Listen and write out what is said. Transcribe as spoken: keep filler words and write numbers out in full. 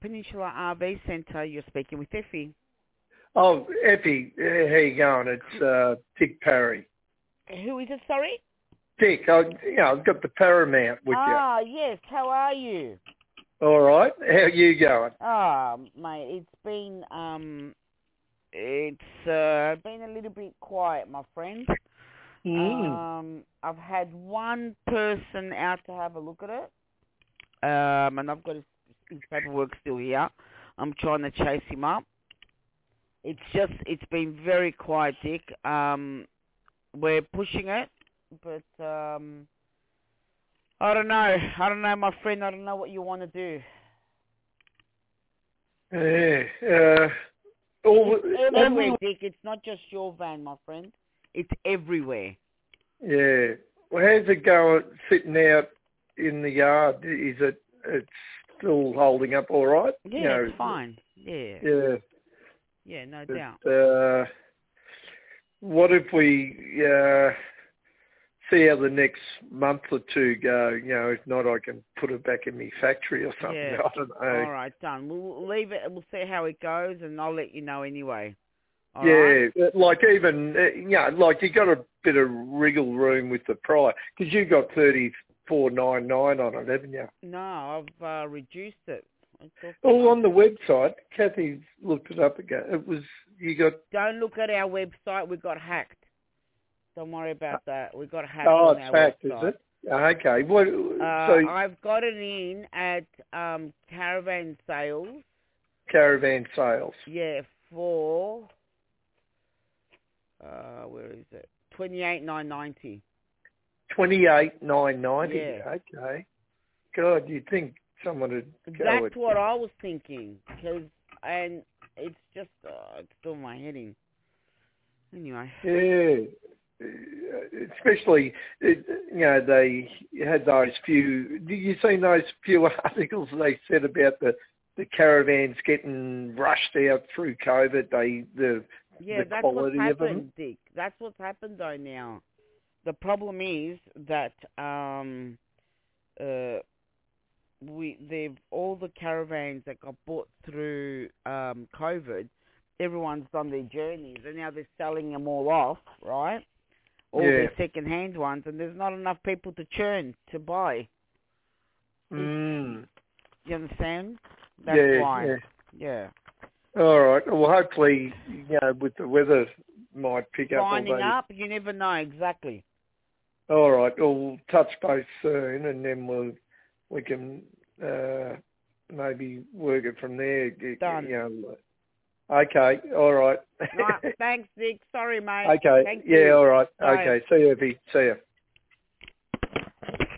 Peninsula R V Centre. You're speaking with Effie. Oh, Effie, uh, how you going? It's uh, Dick Parry. Who is it, sorry? Dick, I, you know, I've got the Paramount with Ah, yes. How are you? you. All right. How you going? Ah, mate, it's been, um, it's uh, been a little bit quiet, my friend. Mm. Um, I've had one person out to have a look at it. Um, and I've got his, his paperwork still here. I'm trying to chase him up. It's just, it's been very quiet, Dick. Um, we're pushing it, but um, I don't know. I don't know, my friend. I don't know what you want to do. Yeah. Uh, all, It's everywhere, all, Dick. It's not just your van, my friend. It's everywhere. yeah. Well, how's it going sitting out in the yard? Is it, it's still holding up all right? Yeah, you know, it's fine. Yeah. Yeah. Yeah, no But, doubt. uh, what if we uh, see how the next month or two go? You know, if not, I can put it back in my factory or something. Yeah. I don't know. All right, done. We'll leave it. We'll see how it goes, and I'll let you know anyway. All yeah, right? like even, uh, you know, like you got a bit of wriggle room with the price, because you got thirty-four ninety-nine on it, haven't you? No, I've uh, reduced it. I thought, Oh, uh, on the website, Kathy looked it up again. It was, you got... Don't look at our website. We got hacked. Don't worry about that. We got hacked Oh, on it's our fact, is website. it? Okay. What, Uh, so, I've got it in at um, Caravan Sales. caravan sales. Yeah, for uh, where is it? Twenty-eight nine ninety. twenty-eight nine ninety. Yeah, Okay. God, you'd think someone would go that's with... what I was thinking. Cause and it's just uh, it's still my heading. Anyway. Yeah. Uh, Especially, it, you know, they had those few... Did you see those few articles they said about the, the caravans getting rushed out through COVID? They the Yeah, the that's what's quality of them. happened, Dick. That's what's happened though now. The problem is that um, uh, we they've all the caravans that got bought through um, COVID. Everyone's done their journeys, and now they're selling them all off, right? All Yeah. their second-hand ones, and there's not enough people to churn to buy. Mm. You understand? That's Yeah. why. Yeah. Yeah. All right. Well, hopefully, you know, with the weather might pick up. Lining Although, up, you never know exactly. all right. Well, we'll touch base soon, and then we'll we can uh, maybe work it from there. You Done. know. Okay. All right. Right. Thanks, Dick. Sorry, mate. Okay. Thank Yeah. you. All right. Bye. Okay. See you, Evie. See you.